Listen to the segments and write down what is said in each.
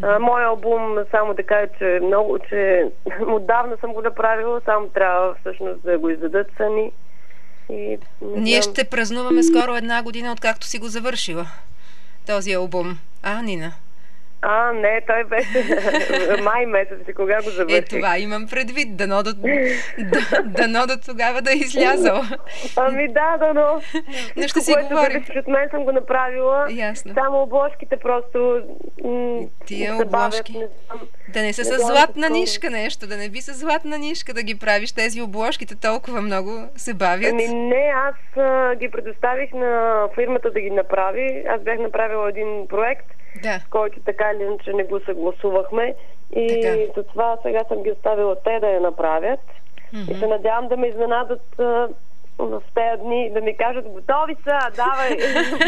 Моя албум, само да кажа, че отдавна съм го направила, само трябва всъщност да го издадат сами. И ние ще празнуваме скоро 1 година, откакто си го завършила този албум. Нина? Не, той беше май месец, кога го завърших. Това имам предвид. Дано до тогава да е излязъл. Да, дано. Но ще си говорим. От мен съм го направила. Ясно. Само обложките просто тия обложки. Да не са с златна нишка нещо, да не би с златна нишка да ги правиш тези обложките, толкова много се бавят. Не, аз ги предоставих на фирмата да ги направи. Аз бях направила един проект, с който така или иначе не го съгласувахме. И затова сега съм ги оставила те да я направят. И се надявам да ме изненадат в тези дни, да ми кажат: готови са, давай!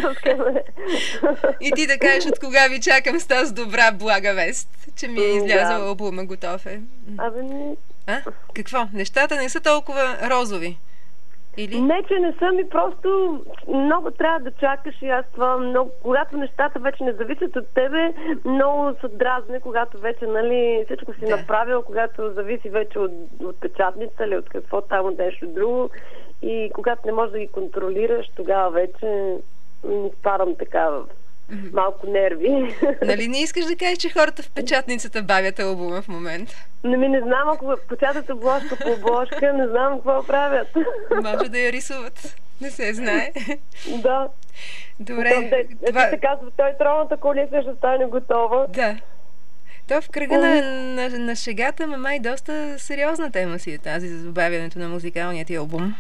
И ти да кажеш: от кога ви чакам с тази добра блага вест, че ми е излязъл албума, готов е. Какво? Нещата не са толкова розови? Или? Не, че не са ми, просто много трябва да чакаш и аз това много, когато нещата вече не зависят от тебе, много се дразне, когато вече, всичко си направил, когато зависи вече от печатница или от какво там, от нещо друго, и когато не можеш да ги контролираш, тогава вече ми спарам така малко нерви. Нали не искаш да кажеш, че хората в печатницата бавят албума в момента? Не знам, ако печатат обложка по обложка, не знам какво правят. Може да я рисуват. Не се знае. Да. Добре. Това се казва, тройната коалиция ще стане готова. Да. То в кръга на шегата, май доста сериозна тема си е тази за забавянето на музикалния ти албум.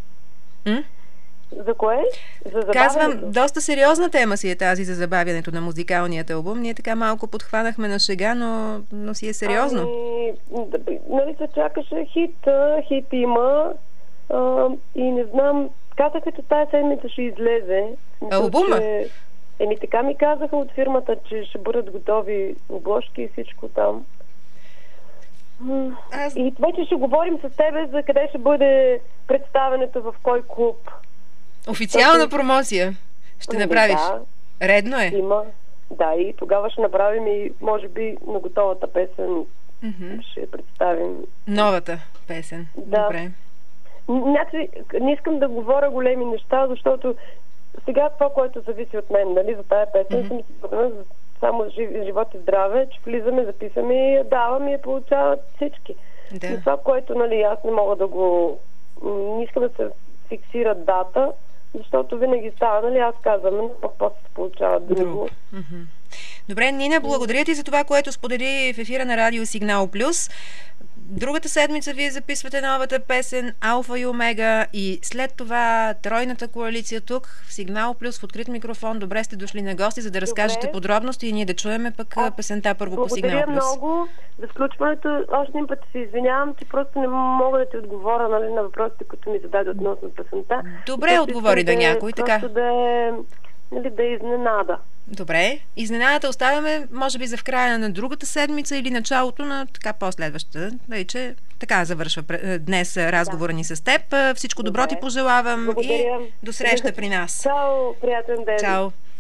За кое? Казвам, доста сериозна тема си е тази за забавянето на музикалният албум. Ние така малко подхванахме на шега, но си е сериозно. Се чакаше хит има и не знам, казаха, че тази седмица ще излезе. Албума? Така ми казаха от фирмата, че ще бъдат готови обложки и всичко там. И вече ще говорим с тебе за къде ще бъде представенето, в кой клуб. Официална промоция ще направиш. Редно е. Има. Да, и тогава ще направим и може би на готовата песен ще представим. Новата песен. Да. Добре. Не искам да говоря големи неща, защото сега това, което зависи от мен, за тая песен, съм си само живот и здраве, че влизаме, записаме и я давам и я получават всички. Да. И това, което аз не мога да го... Не искам да се фиксира дата, защото винаги става, аз казвам, но пък после се получават друго. Добре, Нина, благодаря ти за това, което сподели в ефира на Радио Сигнал Плюс. Другата седмица вие записвате новата песен Алфа и Омега и след това тройната коалиция тук в Сигнал Плюс в открит микрофон. Добре сте дошли на гости, за да разкажете подробности и ние да чуеме пък песента първо по Сигнал Плюс. Благодаря много за включването. Още един път се извинявам, че просто не мога да ти отговоря на въпросите, които ми зададе относно песента. Добре, отговори на някой, така. Просто да е изненада. Добре. Изненадата оставяме, може би, за в края на другата седмица или началото на така последващата. Че така завършва днес разговора ни с теб. Всичко добро ти пожелавам. Благодаря. И до среща при нас. Чао, приятен ден. Чао.